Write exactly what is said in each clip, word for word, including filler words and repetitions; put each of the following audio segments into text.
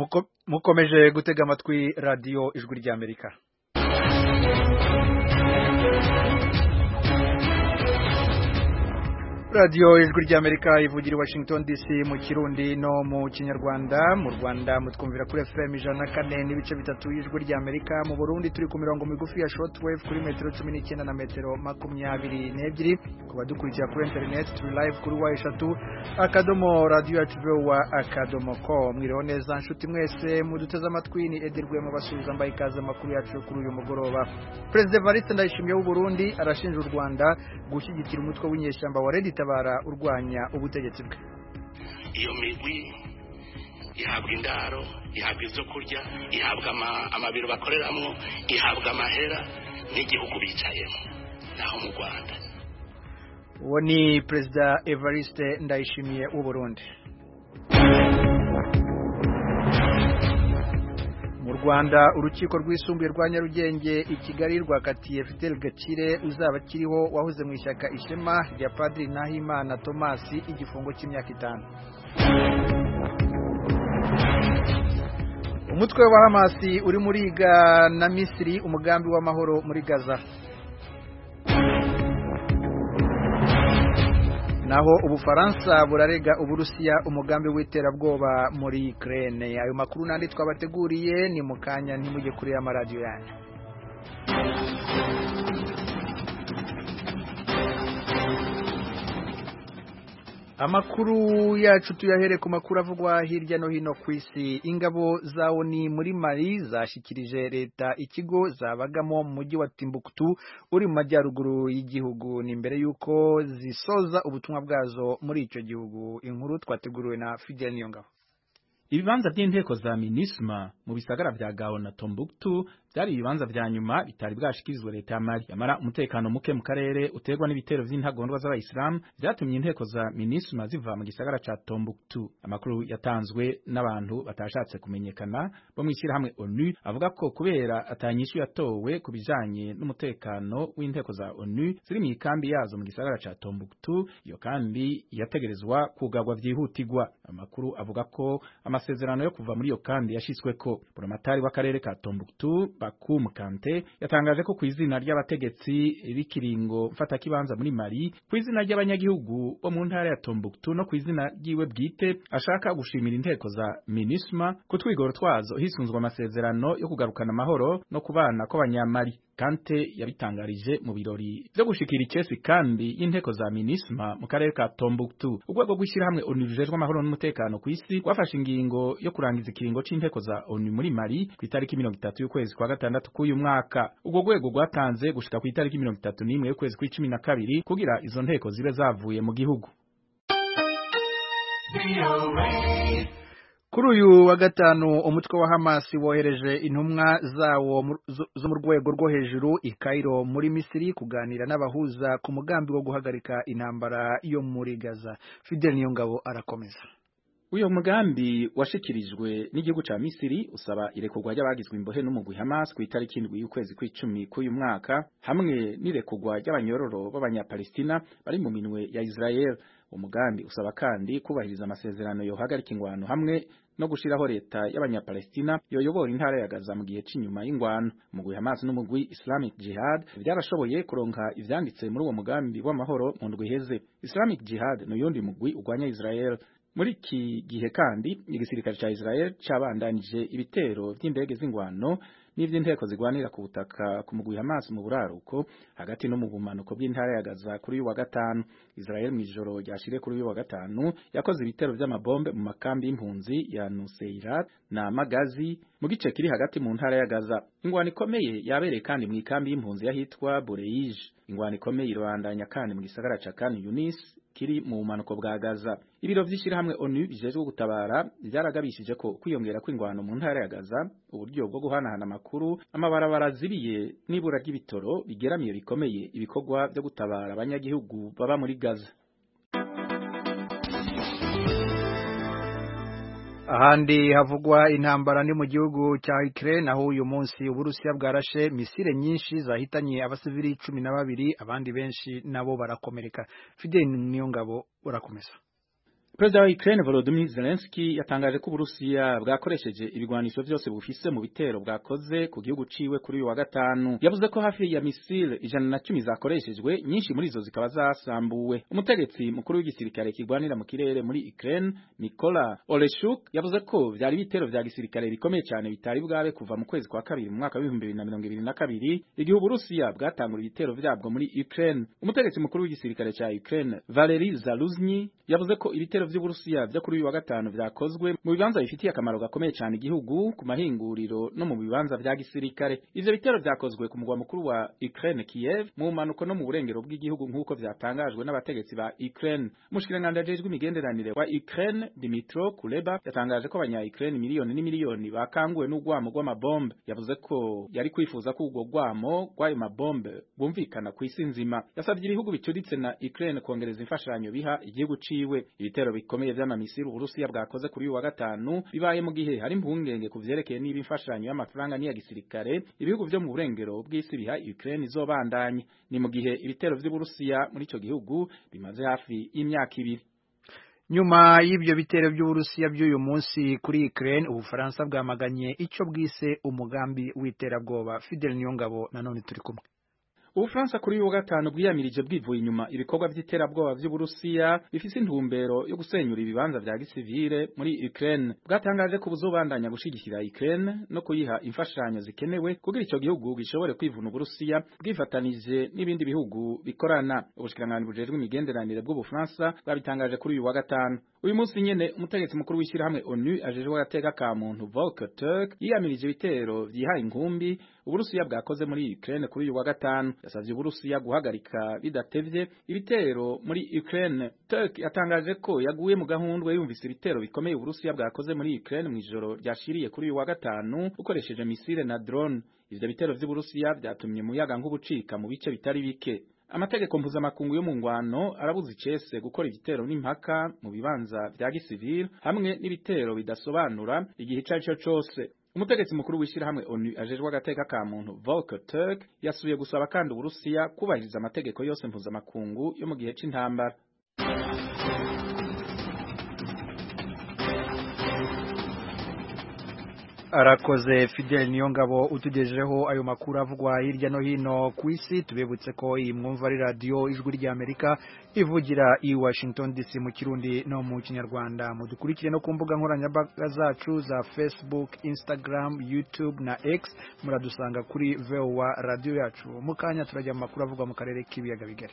Muko- mukomeje gutega amatwi radio ijwi ry'Amerika. Radio ijwi ry'Amerika ivugira i Washington D C mu Kirundi no mu Kinyarwanda. Mu Rwanda mutwumvira kuri F M ijana na kane n'ibice bitatu y'ijwi ry'Amerika. Mu Burundi turi ku mirongo migufi ya shortwave kuri metero cumi n'icyenda na metero makumyabiri n'ebyiri. Ku badukurikira kuri internet turi live kuri wa eshatu akadomo radio yacu wa akadomo com. Mwiriho neza nshuti mwese muduteze amatwi, ni Edirwe mu basubiza mbaye ikaze makuru yacu kuri uyu mugoroba. President Evariste Ndayishimiye w'u Burundi arashinja u Rwanda gushyigikira umutwe w'inyeshyamba wa Red bara urwanya ubutegetsi bwe. Iyo migwi ihabwa indaro, ihabwa ibyo kurya, ihabwa amabiro bakoreramwo, ihabwa amahera n'igihugu bicayemo naho mu Rwanda. Uwo ni President Evariste Ndayishimiye w'u Burundi. Mu Rwanda urukiko rwisumbuye rwa Nyarugenge i Kigali rwakatiye Fidel Gakire uzaba kiriho wahoze mu ishyaka Ishema rya Padiri Nahimana Thomas igifungo cy'imyaka itanu. Umutwe wa Hamas uri muri Gaza na Misiri umugambi w'amahoro muri Gaza. Naho Ubufaransa burarega Uburusiya umugambi w'iterabwoba muri Ukraine. Ayo makuru nandi twabateguriye ni mukanya ntimujye kuri ya radio yanyu. Amakuru yacu tuyahere ku makuru avugwa hirya no hino ku isi. Ingabo zawo ni muri Mali zashikirije leta ikigo zabagamo mu mujyi wa Timbuktu uri mu majyaruguru y'igihugu, ni mbere yuko zisoza ubutumwa bwazo muri icyo gihugu. Inkuru twateguriwe na Fidel Niyongabo. Ibibanza by'inteko za MINUSMA mu bisagara vya Gao na Tombouctou byari ibibanza vya nyuma bitari bwashikirizwe leta ya Mali. Yamara umutekano muke mu karere uterwa n'ibitero vy'intagondwa z'abayisilamu vyatumye inteko za MINUSMA ziva mu gisagara ca Tombouctou. Amakuru yatanzwe n'abantu batashatse kumenyekana bo mwishira hamwe ONU avuga ko kubera atanyishu yatowe kubijanye n'umutekano w'inteko za ONU ziri mu ikambi yazo mu gisagara ca Tombouctou, iyo kambi yategerezwa kugagwa vyihutirwa. Amakuru avuga ko amasezerano yo kuva muri iyo kambi yashitsweko. Buramatari w'akarere ka Tombouctou Bakum Kante yatangaje ko kwizina ry'abategetsi bikiringo mfata kibanza muri Mali, kwizina ry'abanyagihugu bo mu ntara ya Tombouctou no kwizina ryiwe bwite ashaka gushimira inteko za MINUSMA kutwigoro twazo hisunzwe amasezerano yo kugarukana amahoro no kubana kw'abanyamali. Kante yabitangarije mu birori byo gushikira icesi kandi y'inteko za MINUSMA mu karere ka Tombouctou. Urwego rw'ishyira hamwe ONU rujejwe amahoro n'umutekano ku isi rwafashe ingingo yo kurangiza ikiringo c'inteko za ONU muri Mali ku itariki mirongo itatu y'ukwezi kwa gatandatu k'uyu mwaka. Ubwo rwego rwatanze gushika ku itariki mirongo itatu n'imwe y'ukwezi kw'icumi na kabiri kugira izo nteko zibe zavuye mu gihugu. Kuri uyu wa gatanu umutwe wa Hamas wohereje intumwa zawo zo mu rwego rwo hejuru i Cairo muri Misiri kuganira n'abahuza ku mugambi wo guhagarika intambara yo muri Gaza. Fidel Niyongabo arakomeza. Uyo mugambi washikirijwe n'igihugu ca Misiri usaba irekurwa ry'abagizwe imbohe n'umugwi Hamas ku itariki indwi y'ukwezi kw'icumi k'uyu mwaka hamwe n'irekurwa ry'abanyororo b'abanyapalestina bari mu minwe ya Israel. Umugambi usaba kandi kubahiriza amasezerano yohagarika ingwano hamwe no gushiraho leta y'abanyapalestina yoyobora intara ya Gaza mu gihe c'inyuma y'ingwano. Umugwi Hamas n'umugwi Islamic Jihad byarashoboye kuronka ivyanditse muri uwo mugambi w'amahoro mu ndwi iheze. Islamic Jihad n'uyundi mugwi ugwanya Israel. Muri iki gihe kandi igisirikare ca Israel cabandanije ibitero vy'indege z'ingwano n'ivy'inteko zigwanira ku butaka ku mugwi Hamas mu buraruko hagati no mu bumanuko bw'intara ya Gaza kuri uyu wa gatanu. Israel mw'ijoro ryashire kuri uyu wa gatanu yakoze ibitero vy'amabombe mu makambi y'impunzi ya Nuseirat na Magazi mu gice kiri hagati mu ntara ya Gaza. Ingwano ikomeye yabereye kandi mu ikambi y'impunzi yahitwa Bureij. Ingwano ikomeye irabandanya kandi mu gisagara ca Khan Yunis kiri mu bumanuko bwa Gaza. Ibiro vy'ishira hamwe ONU bijejwe gutabara byaragabishije ko kwiyongera kw'ingwano mu ntara ya Gaza, uburyo bwo guhanahana amakuru, amabarabara ziriye n'ibura ry'ibitoro bigeramiye bikomeye ibikorwa byo gutabara abanyagihugu baba muri Gaza. Ahandi havugwa intambara ni mu gihugu cya Ukraine, naho uyu munsi Uburusiya bwarashe misile nyinshi zahitanye abasivili cumi na babiri, abandi benshi nabo barakomereka. Fidel Niyongabo urakomeza. Perezida wa Ukraine Volodymyr Zelensky yatangaje ko Uburusiya bwakoresheje ibigwanisho vyose bufise mu bitero bwakoze ku gihugu ciwe kuri uyu wa gatanu. Yavuze ko hafi ya misile ijana na cumi zakoreshejwe, nyinshi muri zo zikaba zasambuwe. Umutegetsi mukuru w'igisirikare kigwanira mu kirere muri Ukraine, Mykola Oleshuk, yavuze ko vyari bitero vya gisirikare bikomeye cyane bitari bwabe kuva mu kwezi kwa kabiri mu mwaka wa bibiri na mirongo ibiri na kabiri, igihe Uburusiya bwatangura ibitero vyabwo muri Ukraine. Umutegetsi mukuru w'igisirikare ca Ukraine, Valery Zaluzny, yavuze ko ibitero vy'Uburusiya vyo kuri uyu wa gatanu vyakozwe mu bibanza bifitiye akamaro gakomeye cyane igihugu, ku mahinguriro no mu bibanza vya gisirikare. Ivyo bitero vyakozwe ku mugwa mukuru wa Ukraine Kiev, mu manuko no mu burengero bw'igihugu nk'uko vyatangajwe n'abategetsi ba Ukraine. Umushikiranganje ajejwe imigenderanire wa Ukraine Dmytro Kuleba yatangaje ko abanya Ukraine miliyoni n'imiliyoni bakanguwe n'ugwamo rw'amabombe. Yavuze ko yari kwifuza ko ubwo gwamo rw'ayo mabombe bumvikana ku isi nzima. Yasabye ibihugu bicuritse na Ukraine kongereza imfashanyo biha igihugu ciwe. Ibitero bikomeye vy'amamisiri Uburusiya bwakoze kuri uyu wa gatanu bibaye mu gihe hari impungenge ku vyerekeye niba imfashanyo y'amafaranga n'iya gisirikare ibihugu vyo mu burengero bw'isi biha Ukraine izobandanye. Ni mu gihe ibitero vy'Uburusiya muri ico gihugu bimaze hafi y'imyaka ibiri. Nyuma y'ibyo bitero by'Uburusiya by'uyu munsi kuri Ukraine, Ubufaransa bwamaganye ico bwise umugambi w'iterabwoba. Fidel Niyongabo nanone turi kumwe. Ubufaransa kuri uyu wa gatanu bwiyamirije bwivuye inyuma ibikorwa vy'iterabwoba vy'Uburusiya bifise intumbero yo gusenyura ibibanza vya gisivile muri Ukraine. Bwatangaje ko buzobandanya gushigikira Ukraine no kuyiha imfashanyo zikenewe kugira ico gihugu gishobore kwivuna Uburusiya bwifatanije n'ibindi bihugu bikorana. Ubushikiranganji bujejwe imigenderanire bw'Ubufaransa bwabitangaje kuri uyu wa gatanu. Uyu munsi nyene umutegetsi mukuru w'ishirahamwe ONU ajejwe agateka ka muntu Volker Turk yiyamirije ibitero vyihaye inkumbi Uburusiya bwakoze muri Ukraine kuri uyu wa gatanu. Yasavye Uburusiya guhagarika bidatevye ibitero muri Ukraine. Turk yatangaje ko yaguye mu gahundwe yumvise ibitero bikomeye Uburusiya bwakoze muri Ukraine mu ijoro ryashiriye kuri uyu wa gatanu ukoresheje misile na drone. Ivyo bitero vy'Uburusiya vyatumye umuyaga nk'ubucika mu bice bitari bike. Amategeko mpuzamakungu yo mu ngwano arabuza icese gukora igitero n'impaka mu bibanza vya gisivile hamwe n'ibitero bidasobanura igihe ico arico cose. Umutegetsi mukuru w'ishirahamwe ONU ajejwe agateka ka muntu Volker Turk yasubiye gusaba kandi Uburusiya kubahiriza amategeko yose mpuzamakungu yo mu gihe c'intambara. Arakoze Fidel Niyongabo utugejeho ayo makuru avugwa hirya no hino ku isi. Tubibutse ko iyi mwumva ari radio Ijwi rya Amerika ivugira i Washington D C mu Kirundi no mu Kinyarwanda. Mudukurikire no ku mbuga nkoranyambaga zacu za Facebook, Instagram, YouTube na X. Muradusanga kuri V O A radio yacu. Mukanya turajya mu makuru avugwa mu karere k'ibiyaga bigari.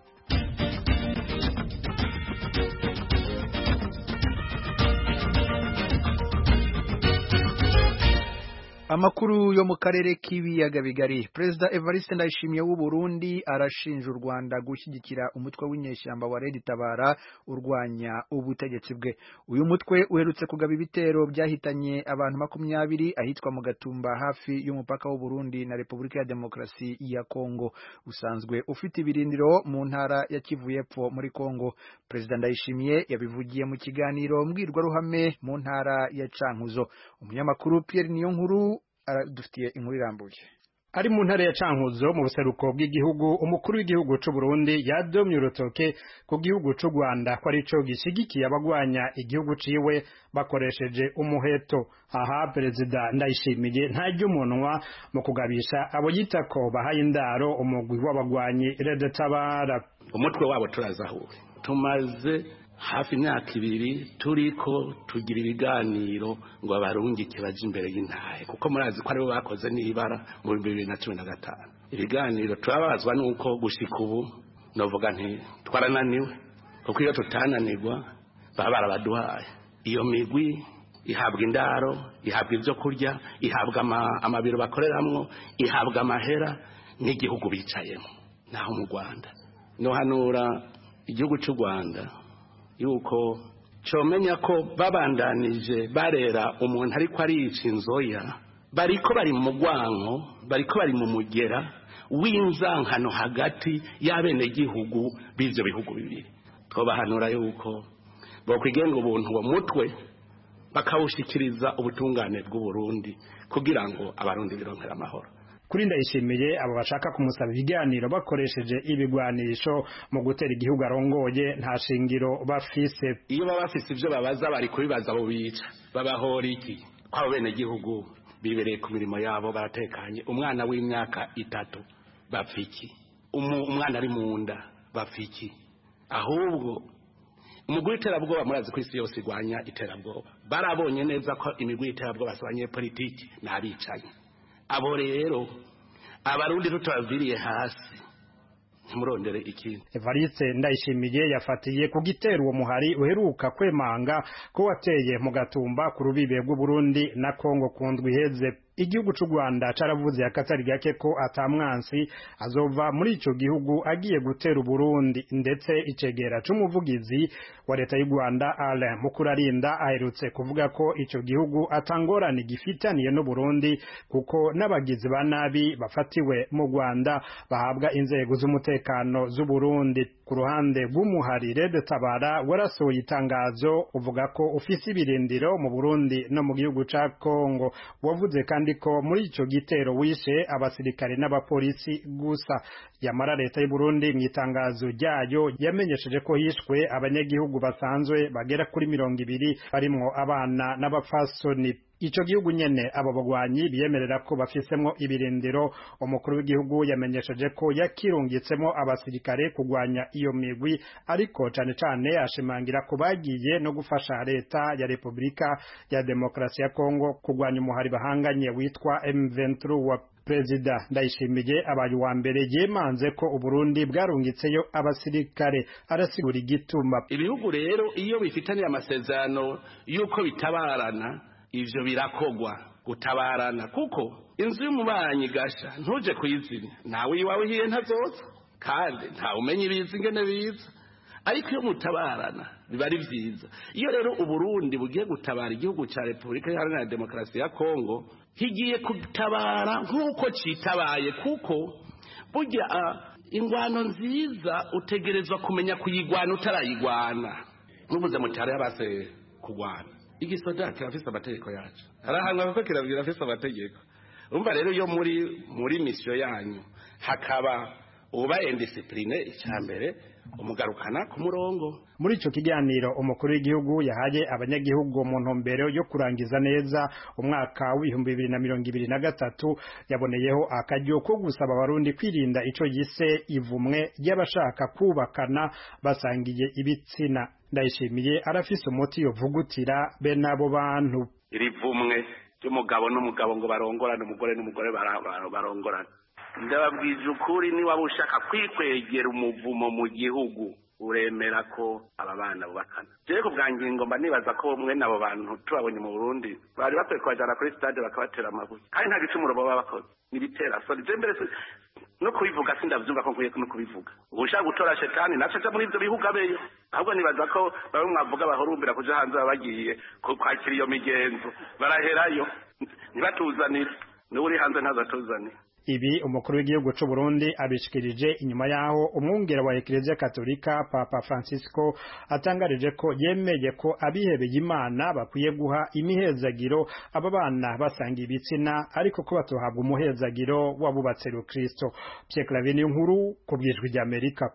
Amakuru yo mu karere k'ibiyaga bigari. Perezida Evariste Ndayishimiye w'u Burundi arashinja u Rwanda gushyigikira umutwe w'inyeshyamba wa Red Tabara urwanya ubutegetsi bwe. Uyu mutwe uherutse kugaba ibitero byahitanye abantu makumyabiri ahitwa mu Gatumba hafi y'umupaka w'u Burundi na Repubulika ya Demokarasi ya Kongo. Usanzwe ufite ibirindiro mu ntara ya Kivu y'Epfo muri Kongo. Perezida Ndayishimiye yabivugiye mu kiganiro mbwirwaruhame mu ntara ya Cankuzo. Umunyamakuru Pierre Niyonkuru dufitiye inkuru irambuye. Ari mu ntare ya Cankuzo mu buseruko bw'igihugu, umukuru w'igihugu c'u Burundi yadomye urutoke ku gihugu c'u Rwanda ko arico gishigikiye abagwanya igihugu ciwe bakoresheje umuheto. Aha Perezida Ndayishimiye ntajya umunwa mu kugabisha abo yitako bahaye indaro umugwi w'abagwanyi Red Tabara. Umutwe wabo turazahuwe, tumaze hafi imyaka ibiri turiko tugira ibiganiro ngo abarungike baje imbere y'intahe, kuko murazi ko aribo bakoze n'ibara mu bibiri na cumi na gatanu. Ibiganiro turabazwa nuko gushika ubu novuga nti twarananiwe, kuko iyo tutananirwa baba barabaduhaye. Iyo migwi ihabwa indaro, ihabwa ivyo kurya, ihabwa amabiro bakoreramwo, ihabwa amahera n'igihugu bicayemo. Naho mu Rwanda no hanura igihugu c'u Rwanda yuko comenya ko babandanije barera umuntu ariko arica inzoya, bariko bari mu gwanko, bariko bari mu mugera w'inzankano hagati y'abene gihugu b'ivyo bihugu bibiri. Twobahanura yuko bokwigenga ubuntu uwo mutwe bakawushikiriza ubutungane bw'u Burundi kugira ngo abarundi bironkera amahoro. kuri Ndayishimiye abo bashaka kumusaba ibiganiro bakoresheje ibigwanisho mu gutera igihugu arongoye nta shingiro bafise. Iyo baba bafise ivyo babaza bari kubibaza abo bica babahora iki kwabo bene gihugu bibereye ku mirimo yabo baratekanye. Umwana w'imyaka itatu bapfiki, umwana ari mu nda bapfiki. Ahubwo umugwi iterabwoba murazi ku isi yose igwanya iterabwoba barabonye neza ko imigwi iterabwoba asabanye politiki n'abicanye. Abo rero abarundi tutaviriye hasi ntimurondere ikintu. Evariste Ndayishimiye yafatiye ku gitero uwo muhari uheruka kwemanga ko wateye mu Gatumba ku rubibe rw'u Burundi na Kongo ku ndwi iheze. Igihugu c'u Rwanda caravuze akatari gake ko atamwansi azova muri ico gihugu agiye gutera Burundi, ndetse icegera c'umuvugizi wa leta y'u Rwanda Alain Mukurarinda aherutse kuvuga ko ico gihugu atangorane gifitaniye no Burundi kuko n'abagizi ba nabi bafatiwe mu Rwanda bahabwa inzego z'umutekano z'u Burundi. Ku ruhande rw'umuhari Red Tabara warasohoye itangazo uvuga ko ufise ibirindiro mu Burundi no mu gihugu ca Kongo. Wavuze kandi ko muri ico gitero wishe abasirikare n'abapolisi gusa. Yamara leta y'u Burundi mu itangazo ryayo yamenyesheje ko hishwe abanyagihugu basanzwe bagera kuri mirongo ibiri barimwo abana n'abapfasoni. Ico gihugu nyene abo bagwanyi biyemerera ko bafisemwo ibirindiro. Umukuru w'igihugu yamenyesheje ko yakirungitsemo abasirikare kugwanya iyo migwi, ariko cane cane ashimangira ko bagiye no gufasha leta ya Republika ya Demokrasi ya Kongo kugwanya umuhari bahanganye witwa M vingt-trois. Prezida Ndayishimiye abaye wa mbere yemanze ko Uburundi bwarungitseyo abasirikare, arasigura igituma. Ibihugu rero iyo bifitaniye amasezerano yuko bitabarana ivyo birakogwa gutabarana, kuko inzu y'umubanyi gasha ntuje kuyizimya nawe iwawe hiye ntazoza kandi nta umenye ibizi ingene biza, ariko iyo mutabarana biba ari vyiza. Iyo rero Uburundi bugiye gutabara igihugu ca Republika Iharanira Demokarasi ya Kongo higiye kutabara nk'uko citabaye, kuko burya ingwano nziza utegerezwa kumenya kuyigwana utarayigwana. Nubuze mutare yabase kugwana igisoda kirafise amategeko yacu, arahanwa ko kirabwira afise amategeko. Umva rero iyo muri muri mission yanyu hakaba uba indiscipline icyambere umugarukana ku murongo. Muri ico kiganiro umukuru w'igihugu yahaye abanyagihugu mu ntumbero yo kurangiza neza umwaka w'ibihumbi bibiri na mirongo ibiri na gatatu yaboneyeho akaryo ko gusaba abarundi kwirinda ico yise ivumwe ry'abashaka kubakana basangiye ibitsina. Ndayishimiye arafise umuti yovugutira bene abo bantu. Iri vumwe ry'umugabo n'umugabo ngo barongorane, umugore n'umugore barongorane. Ndababwije ukuri, ni waba ushaka kwikwegera umuvumo mu gihugu uremera ko aba bana bubakana. Je ko bwangingo mba nibaza ko mwe nabo bantu tubabonye mu Burundi bari bakwiye kwajana kuri stade bakabatera amabuye, kandi nta gicumuro baba bakoze nibitera. So je mbere no kubivuga sindavyumva ko nkwiye no kubivuga. Ubushaka gutora shetani naco cyo muri ivyo bihuga beyo, ahubwo nibaza ko bamwe mwavuga bahorumbira kuja hanze bagiye kwakira iyo migenzo baraherayo nibatuzanira n'uri hanze ntazatuzanira. Ibi umukuru w'igihugu c'u Burundi abishikirije inyuma yaho umwungere wa Eklezia Katolika Papa Francisco atangarije ko yemeye ko abihebeye Imana bakwiye guha imihezagiro aba bana basanga ibitsina, ariko ko batohabwa umuhezagiro wabubatse ru Kristo. Pierre Claver nkuru ku bwijwi rya Amerika.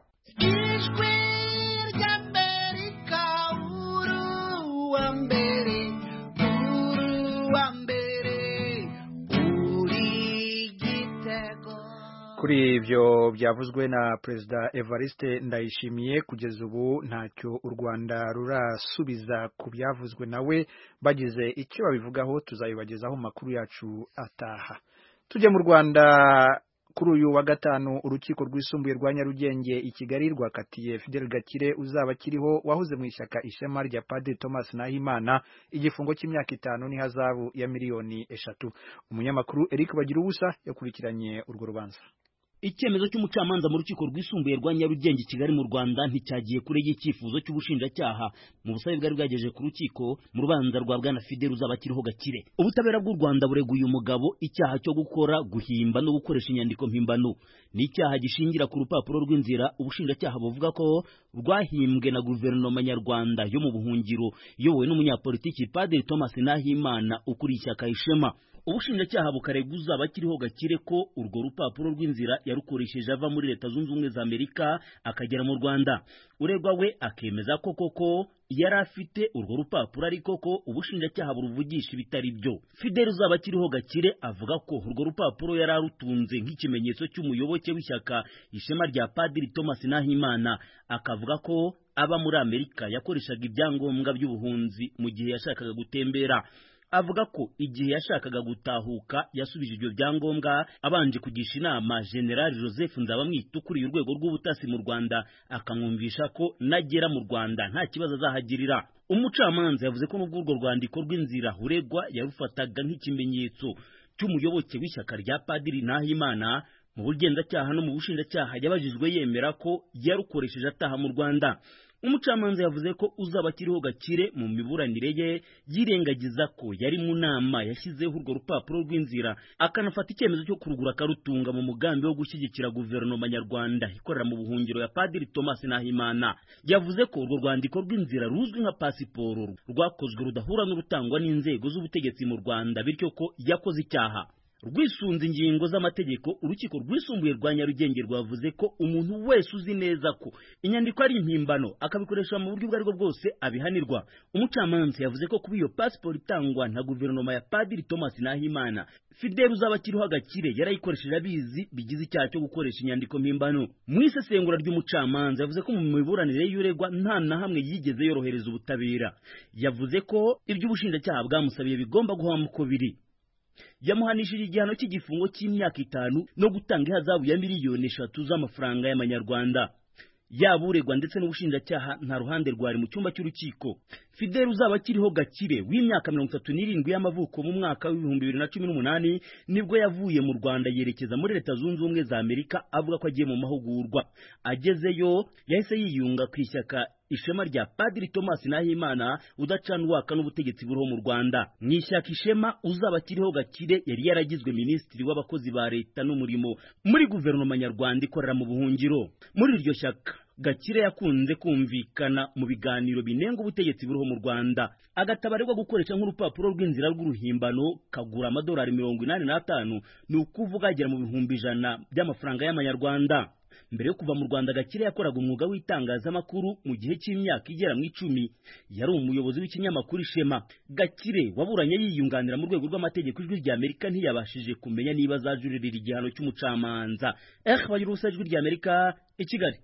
Ijwi rya Amerika uru wa mbere uru wa mbere. Kuri ivyo byavuzwe na President Evariste Ndayishimiye, kugeza ubu ntacyo u Rwanda rurasubiza ku byavuzwe nawe. Bagize icyo babivugaho tuzayibagezaho makuru yacu ataha. Tujye mu Rwanda. Kuri uyu wa gatanu urukiko rwisumbuye rwa Nyarugenge i Kigali rwakatiye Fidel Gakire uzaba kiriho wahoze mu ishyaka Ishema rya Padiri Thomas Nahimana igifungo cy'imyaka itanu n'ihazabu ya miliyoni eshatu. Umunyamakuru Eric Bagirubusa yakurikiranye urwo rubanza. Icyemezo cy'umucamanza mu rukiko rwisumbuye rwa Nyarugenge Kigali mu Rwanda nticyagiye kure y'icyifuzo cy'ubushinjacyaha mu busabe bwari bwageje ku rukiko mu rubanza rwa Bwana Fidel uzaba kiriho Gakire. Ubutabera bw'u Rwanda bureguye umugabo icyaha cyo gukora, guhimba no gukoresha inyandiko mpimbano. Ni icyaha gishingira ku rupapuro rw'inzira ubushinjacyaha buvuga ko rwahimbwe na guverinoma nyarwanda yo mu buhungiro yowe n'umunyapolitiki Padiri Thomas Nahimana ukuriye ishyaka Ishema. ubushinjacyaha bukarega uzaba akiriho Gakire ko urwo rupapuro rw'inzira yarukoresheje ava muri Leta Zunze Ubumwe za Amerika akagera mu Rwanda. Uregwa we akemeza ko koko yari afite urwo rupapuro ariko ko ubushinjacyaha buruvugisha ibitari byo. Fidel uzaba akiriho Gakire avuga ko urwo rupapuro yari arutunze nk'ikimenyetso cy'umuyoboke w'ishyaka Ishema rya Padiri Thomas Nahimana, akavuga ko aba muri Amerika yakoreshaga ibyangombwa by'ubuhunzi mu gihe yashakaga gutembera. Avuga ko igihe yashakaga gutahuka yasubije ibyo byangombwa abanje kugisha inama General Joseph Nzabamwita ukuriye urwego rw'ubutasi mu Rwanda, akamwumvisha ko nagera mu Rwanda nta kibazo azahagirira. Umucamanza yavuze ko n'ubwo urwo rwandiko rw'inzira uregwa yarufataga nk'ikimenyetso cy'umuyoboke w'ishyaka rya Padiri Nahimana, mu bugenzacyaha no mu bushinjacyaha yabajijwe yemera ko yarukoresheje ataha mu Rwanda. Umucamanza yavuze ko uzaba akiriho Gakire mu miburanire ye yirengagiza ko yari mu nama yashyizeho urwo rupapuro rw'inzira, akanafata icyemezo cyo kurugura akarutunga mu mugambi wo gushyigikira guverinoma nyarwanda ikorera mu buhungiro ya Padiri Thomas Nahimana. Yavuze ko urwo rwandiko rw'inzira ruzwi nka pasiporo rwakozwe rudahura n'urutangwa n'inzego z'ubutegetsi mu Rwanda, bityo ko yakoze icyaha. Rwisunze ingingo z'amategeko, urukiko rwisumbuye rwa Nyarugenge rwavuze ko umuntu wese uzi neza ko inyandiko ari impimbano akabikoresha mu buryo ubwo aribwo bwose abihanirwa. Umucamanza yavuze ko kuba iyo pasiporo itangwa na guverinoma ya Padiri Thomas Nahimana, Fidel uzaba akiriho Gakire yarayikoresheje abizi bigize icyaha cyo gukoresha inyandiko mpimbano. Mu isesengura ry'umucamanza yavuze ko mu miburanire y'uregwa nta na hamwe yigeze yorohereza ubutabera. Yavuze ko ibyo ubushinjacyaha bwamusabiye bigomba guhama uko biri. Yamuhanishije igihano cy'igifungo cy'imyaka itanu no gutanga ihazabu ya miliyoni eshatu z'amafaranga y'amanyarwanda. Yaba uregwa ndetse n'ubushinjacyaha nta ruhande rwari mu cyumba cy'urukiko. Fidel uzaba akiriho Gakire w'imyaka mirongo itatu n'irindwi y'amavuko mu mwaka w'ibihumbi bibiri na cumi n'umunani nibwo yavuye mu Rwanda yerekeza muri Leta Zunze Ubumwe za Amerika avuga ko agiye mu mahugurwa. Agezeyo yahise yiyunga ku ishyaka Ishema rya Padiri Thomas Nahimana udacanwaka n'ubutegetsi buriho mu Rwanda. Mu ishyaka Ishema uzaba akiriho Gakire yari yaragizwe minisitiri w'abakozi ba leta n'umurimo muri guverinoma nyarwanda ikorera mu buhungiro. Muri iryo shyaka Gakire yakunze kumvikana mu biganiro binenga ubutegetsi buriho mu Rwanda, agatabarirwa gukoresha nk'urupapuro rw'inzira rw'uruhimbano kagura amadolari mirongo inani n'atanu, ni ukuvuga agera mu bihumbi ijana by'amafaranga y'amanyarwanda. Mbere yo kuva mu Rwanda Gakire yakoraga umwuga w'itangazamakuru mu gihe cy'imyaka igera mu icumi. Yari umuyobozi w'ikinyamakuru Ishema. Gakire waburanye yiyunganira mu rwego rw'amategeko ijwi rya Amerika ntiyabashije kumenya niba azajuririra igihano cy'umucamanza. Eh bagira ubusa ijwi rya Amerika i Kigali.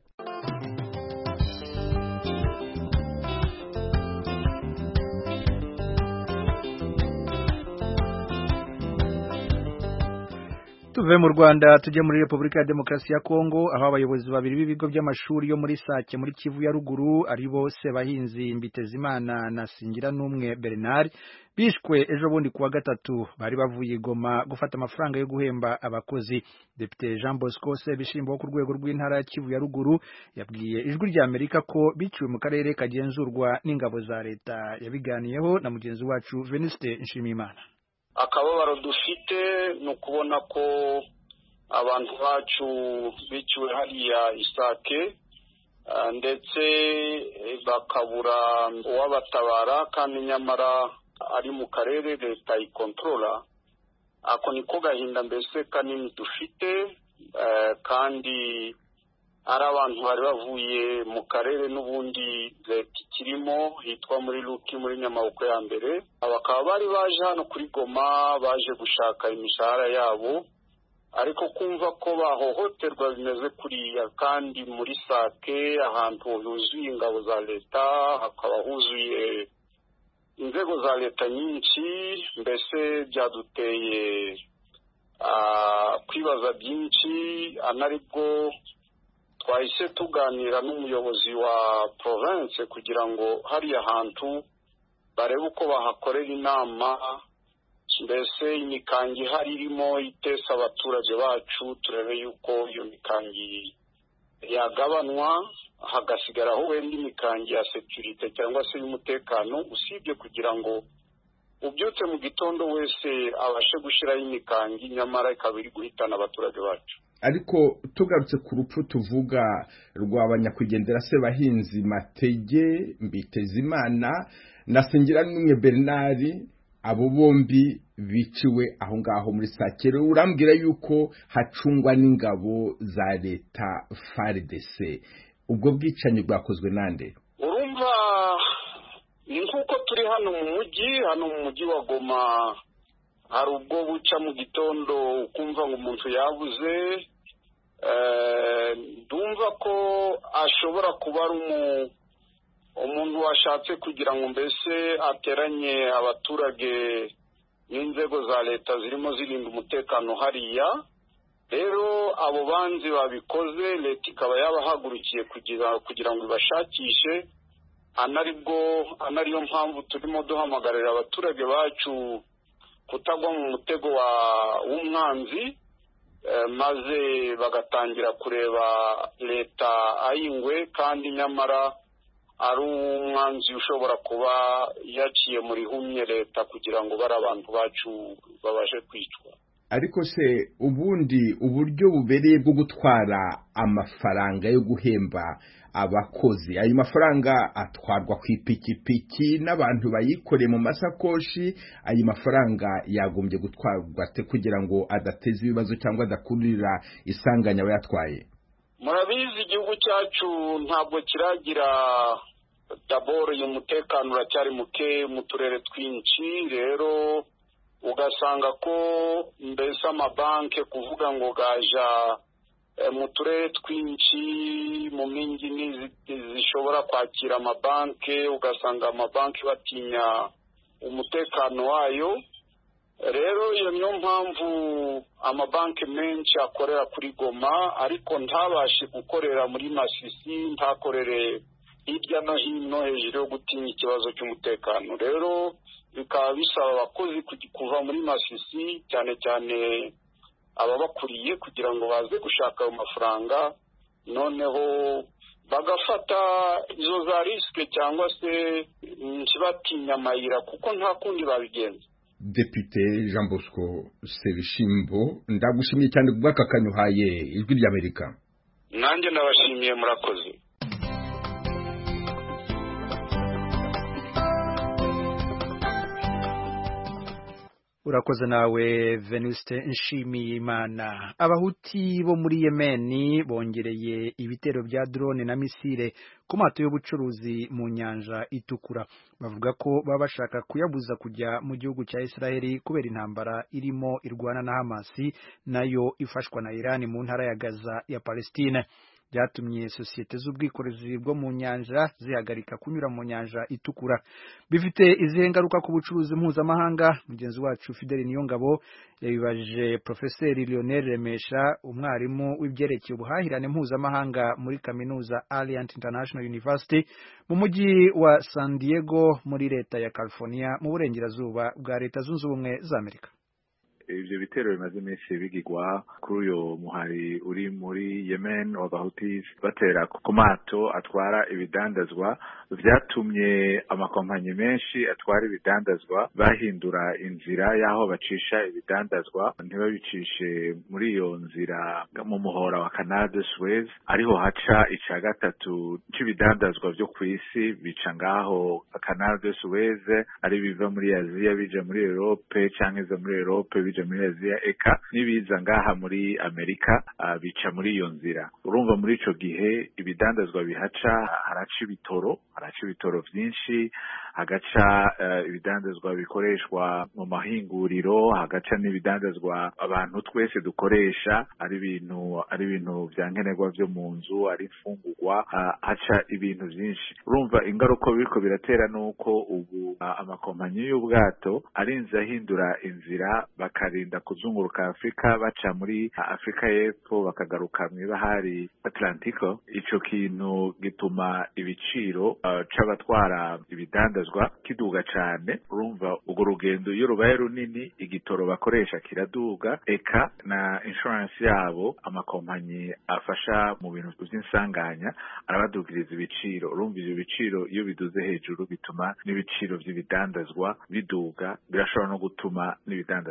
Tuve mu Rwanda tujye muri Repubulika ya Demokarasi ya Kongo, aho abayobozi babiri b'ibigo by'amashuri yo muri Sake muri Kivu ya ruguru ari bo Sebahinzi Mbitezimana na Singira n'umwe Bernard bishwe ejo bundi kuwa gatatu. Bari bavuye Goma gufata amafaranga yo guhemba abakozi. Depite Jean Bosco Sebishimbo wo ku rwego rw'intara ya Kivu ya ruguru yabwiye ijwi rya Amerika ko biciwe mu karere kagenzurwa n'ingabo za leta. Yabiganiyeho na mugenzi wacu Venuste Nshimiyimana. Akababaro dufite ni ukubona ko abantu bacu biciwe hariya Isake ndetse bakabura uwabatabara kandi nyamara ari mu karere leta ikontrola. Ako niko gahinda mbese kanini dufite, kandi ari abantu bari bavuye mu karere n'ubundi leta ikirimo hitwa muri Luki muri Nyamaboko ya mbere, bakaba bari baje hano kuri Goma baje gushaka imishahara yabo, ariko kumva ko bahohoterwa bimeze kuriya kandi muri Sake ahantu huzuye ingabo za leta, hakaba huzuye inzego za leta nyinshi, mbese byaduteye kwibaza byinshi. Anaribwo twahise tuganira n'umuyobozi wa province kugira ngo hariya hantu barebe uko bahakorera inama, mbese imikangi hari irimo itesa abaturage bacu, turebe yuko iyo mikangi yagabanwa hagasigaraho wenda imikangi ya security cyangwa se y'umutekano, usibye kugira ngo ubyutse mu gitondo wese abashe gushyiraho imikangi nyamara ikaba iri guhitana abaturage bacu. Ariko tugarutse ku rupfu tuvuga rw'abanyakwigendera Sebahinzi Matege Mbitezimana na Singira n'umwe Bernard, abo bombi biciwe aho ngaho muri Sake. Urambwira yuko hacungwa n'ingabo za leta F A R D C. Ubwo bwicanyi bwakozwe nande? Urumva ni nkuko turi hano mu mujyi hano mu mujyi wa Goma, hari ubwo buca mu gitondo ukumva ngo umuntu yabuze. Ndumva ko ashobora kuba ari umuntu washatse kugira ngo mbese ateranye abaturage n'inzego za leta zirimo zirinda umutekano hariya. Rero abo banzi babikoze, leta ikaba yabahagurukiye kugira kugira ngo ibashakishe. Anaribwo anariyo mpamvu turimo duhamagarira abaturage bacu kutagwa mu mutego wa w'umwanzi, maze bagatangira kureba leta ayingwe kandi nyamara ari umwanzi ushobora kuba yaciye muri humye leta kugira ngo bari abantu bacu babashe kwicwa. Ariko se ubundi uburyo bubereye bwo gutwara amafaranga yo guhemba abakozi, ayo mafaranga atwarwa ku ipikipiki n'abantu bayikoreye mu masakoshi, ayo mafaranga yagombye gutwarwa te kugira ngo adateza ibibazo cyangwa adakurira isanganya abayatwaye? Murabizi igihugu cyacu ntabwo kiragira daboro y'umutekano uracyari muke mu turere twinshi. Rero ugasanga ko mbese amabanki kuvuga ngo gaja mu turere twinshi mu mingi zishobora kwakira amabanki, ugasanga amabanki batinya umutekano wayo. Rero iyo niyo mpamvu amabanki menshi akorera kuri Goma ariko ntabashe gukorera muri Masisi, ntakorere hirya no hino hejuru yo gutinya ikibazo cy'umutekano. Rero bikaba bisaba abakozi kuva muri Masisi cyane cyane ababakuriye kugira ngo baze gushaka ayo mafaranga, noneho bagafata izo za risike cyangwa se ntibatinya amayira kuko nta kundi babigenza. Depute Jean Bosco Sebishimbo, ndagushimiye cyane kubw'aka kanyuhaye Ijwi ry'Amerika. Nanjye ndabashimiye, murakoze. Urakoze nawe Venuste Nshimiyimana. Abahuti bo muri Yemen bongereye ibitero bya drone na misile ku mato y'ubucuruzi mu nyanja itukura. Bavuga ko baba bashaka kuyabuza kujya mu gihugu cya Israeli kubera intambara irimo irwana na Hamas nayo ifashwa na Iran mu ntara ya Gaza ya Palestine. Byatumye sosiyete z'ubwikorezi bwo mu nyanja zihagarika kunyura mu nyanja itukura. Bifite izihe ngaruka ku bucuruzi mpuzamahanga? Mugenzi wacu Fidel Niyongabo yabibaje Profeseri Lionel Remesha, umwarimu w'ibyerekeye ubuhahirane mpuzamahanga muri kaminuza Alliant International University mu mujyi wa San Diego muri leta ya California mu burengerazuba bwa Leta Zunze Ubumwe za Amerika. Ivyo bitero bimaze iminsi bigirwa kuri uyo muhari uri muri Yemen w'abahutis batera ku mato atwara ibidandazwa, vyatumye amakompanyi menshi atwara ibidandazwa bahindura inzira yaho bacisha ibidandazwa, ntibabicishe muri iyo nzira mu muhora wa Canal de Suez, ariho haca ica gatatu c'ibidandazwa vyo kw'isi bica ngaho Canal de Suez, ari biva muri Aziya bija muri Europe canke za muri Europe bija muri Aziya, eka nibiza ngaha muri Amerika uh, bica muri iyo nzira. Urumva muri ico gihe ibidandazwa bihaca, haraca ibitoro haraca ibitoro vyinshi, hagaca uh, ibidandazwa bikoreshwa mu mahinguriro, hagaca n'ibidandazwa abantu twese dukoresha, ari ibintu ari ibintu vyankenerwa vyo mu nzu, ari imfungurwa, uh, haca ibintu vyinshi. Urumva ingaruka biriko biratera nuko ubu uh, amakompanyi y'ubwato arinze ahindura inzira bakarinda kuzunguruka Afrika baca muri Afrika y'Epfo bakagaruka mw'ibahari Atlantiko. Ico kintu gituma ibiciro uh, c'abatwara ibidandazwa kiduga cane. Urumva urwo rugendo iyo rubaye runini igitoro bakoresha kiraduga, eka na insurance yabo amakompanyi afasha mu bintu vy'insanganya arabadugiriza ibiciro. Urumva ivyo biciro iyo biduze hejuru bituma n'ibiciro vy'ibidandazwa biduga, birashobora no gutuma n'ibidandazwa bibu.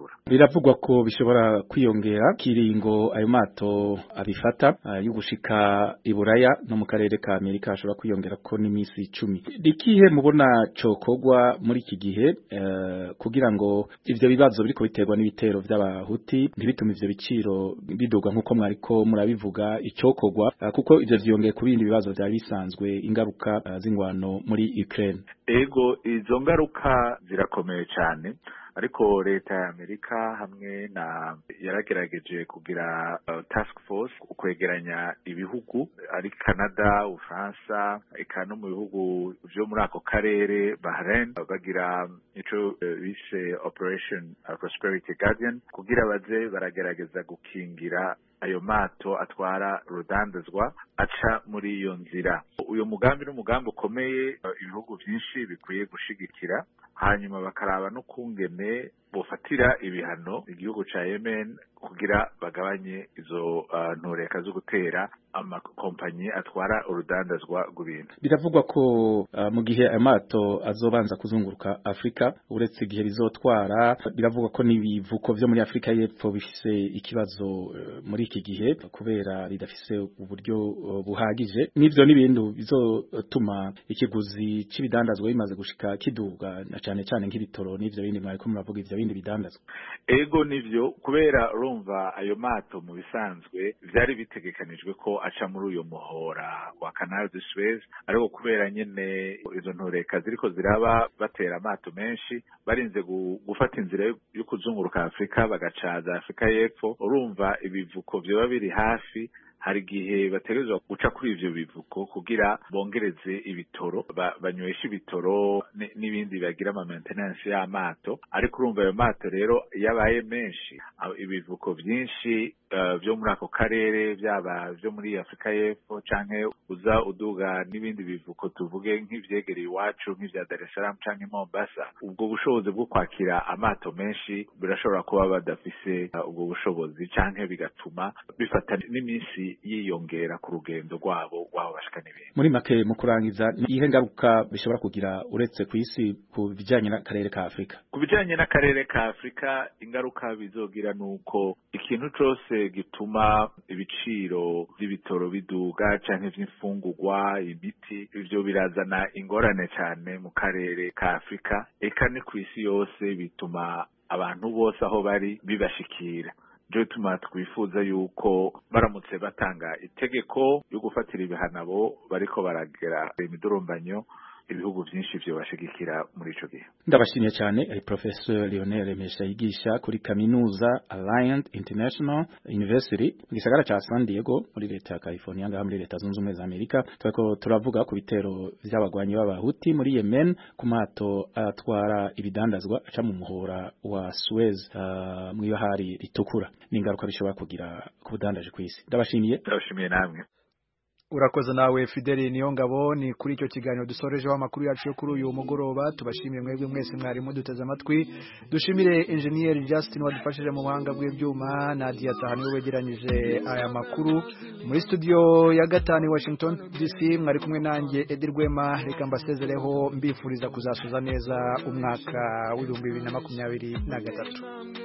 Bujumbura. Biravugwa ko bishobora kwiyongera kiringo ayo mato abifata yo gushika iburaya no mu karere ka Amerika ashobora kwiyongera ko n'imisi icumi. Dikihe mubona cokogwa muri iki gihe uh, kugira ngo ivyo bibazo biriko biterwa n'ibitero vy'abahuti ntibitume ivyo biciro biduga nkuko mwariko murabivuga icokogwa uh, kuko ivyo vyongeye ku bindi bibazo vyari bisanzwe ingaruka uh, z'ingwano muri Ukraine. Ego izo ngaruka zirakomeye cyane ariko leta ya Amerika hamwe na yaragerageje kugira uh, task force ukwegeranya ibihugu ari Canada, Ufaransa, eka no mu bihugu byo muri ako karere Bahrain bagira ico uh, bise Operation uh, Prosperity Guardian kugira baze baragerageza gukingira ayo mato atwara rudandazwa aca muri iyo nzira. Uyo mugambi n'umugambi ukomeye uh, ibihugu byinshi bikwiye gushigikira hanyuma bakaraba no kungene bofatira ibihano igihugu ca Yemen kugira bagabanye izo uh, ntoreka zo gutera amakompanyi atwara urudandazwa rw'ibintu. Biravugwa ko uh, mu gihe amato azobanza kuzunguruka Afrika uretse igihe bizotwara biravugwa ko nibivuko vyo muri Afrika y'Epfo bifise ikibazo uh, muri iki gihe kubera bidafise uburyo uh, buhagije nivyo n'ibintu bizotuma ikiguzi c'ibidandazwa bimaze gushika kiduga na cane cane nk'ibitoro n'ivyo bindi mwariko muravuga ivyo bindi bidandazwa. Ego nivyo kubera urumva ayo mato mu bisanzwe vyari bitegekanijwe ko aca muri uyo muhora wa Canal de Suez ariko kubera nyene izo ntoreka ziriko ziraba batera amato menshi barinze gufata inzira yo kuzunguruka Afrika bagacaza Afrika y'Epfo urumva ibivuko vyoba biri hafi hari gihe bategerezwa guca kuri ivyo bivuko kugira bongereze ibitoro banywesha ibitoro n'ibindi bagira ama maintenance y'amato ariko urumva ayo mato rero yabaye menshi ibivuko byinshi uh, byo muri ako karere byaba byo muri Afrika y'Epfo canke uza uduga n'ibindi bivuko tuvuge nk'ivyegereye iwacu nk'ivya Dar es Salaam canke Mombasa ubwo bushobozi bwo kwakira amato menshi birashobora kuba badafise uh, ubwo bushobozi canke bigatuma bifata n'iminsi yiyongera ku rugendo rwabo rwabo bashikana ibintu. Muri make mu kurangiza ihe ngaruka bishobora kugira uretse ku isi ku bijanye n'akarere ka Afrika. Ku bijanye n'akarere ka Afrika ingaruka bizogira nuko ikintu cose gituma ibiciro by'ibitoro biduga canke vy'imfungurwa imiti ivyo birazana ingorane cyane mu karere ka Afrika eka ni ku isi yose bituma abantu bose aho bari bibashikira. Jo tuma twifuza yuko baramutse batanga itegeko yo gufatira ibihanabo bariko baragera imidurumbanyo ibihugu byinshi byo bashigikira muri ico gihe. Ndabashimiye cyane eh, Professor Lionel Mesha yigisha kuri kaminuza Alliant International University mu gisagara ca San Diego muri leta ya California ngaha muri leta zunze ubumwe za Amerika. Twako turavuga ku bitero vy'abagwanyi b'abahuti muri Yemen ku mato atwara ibidandazwa aca mu muhora wa Suez uh, mu ibahari ritukura n'ingaruka bishobora kugira ku budandaje kw'isi. Ndabashimiye. Ndabashimiye namwe. Urakoze nawe Fideli Niyongabo ni kuri icyo kiganiro dusorejeho amakuru yacu yo kuri uyu mugoroba tubashimiye mwebwe mwese mwari muduteze amatwi dushimire engineer Justin wadufashije mu buhanga bw'ibyuma Nadia Tahani wegeranyije aya makuru muri studio ya gatanu Washington D C mwari kumwe nanjye Edir Rwema reka mbasezereho mbifuriza kuzasoza neza umwaka w'ibihumbi bibiri na makumyabiri na gatatu.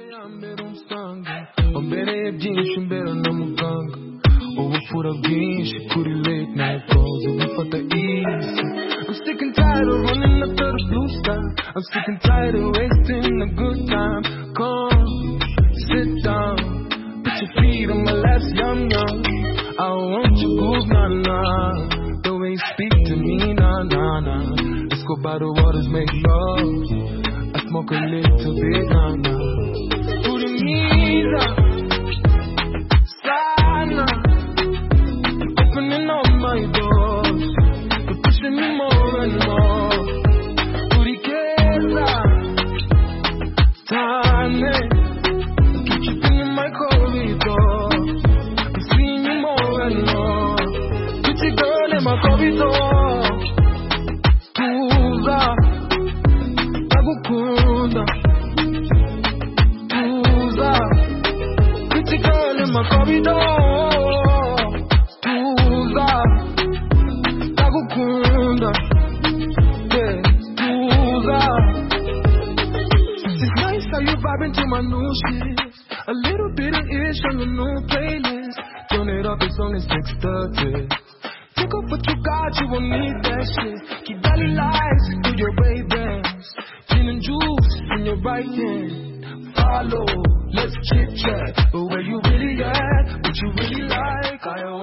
Ubufura bwinshi kuri late night calls ubufata easy. I'm sick and tired of running after the blue sky. I'm sick and tired of wasting a good time. Come, sit down, put your feet on my lap, yum yum. I want your groove, nah nah. The way you speak to me, nah nah nah. Let's go by the waters, make love. I smoke a little bit, nah nah. Putting me down, silent. Opening all my doors, you're pushing me more and more. Puriqueza, time, keep you in my corridor. I'm seeing you more and more. Pretty girl in my corridor. Tuza, Tagukunda. Tuza, pretty girl in my corridor. Into my my new shit. A little bit of ish on the new playlist. Turn it up, it's only six thirty. Take off what you got, you won't need that shit. Keep valley lights through your Ray-Bans. Gin and juice in your right hand. Follow, let's chit chat. But where you really at, what you really like, I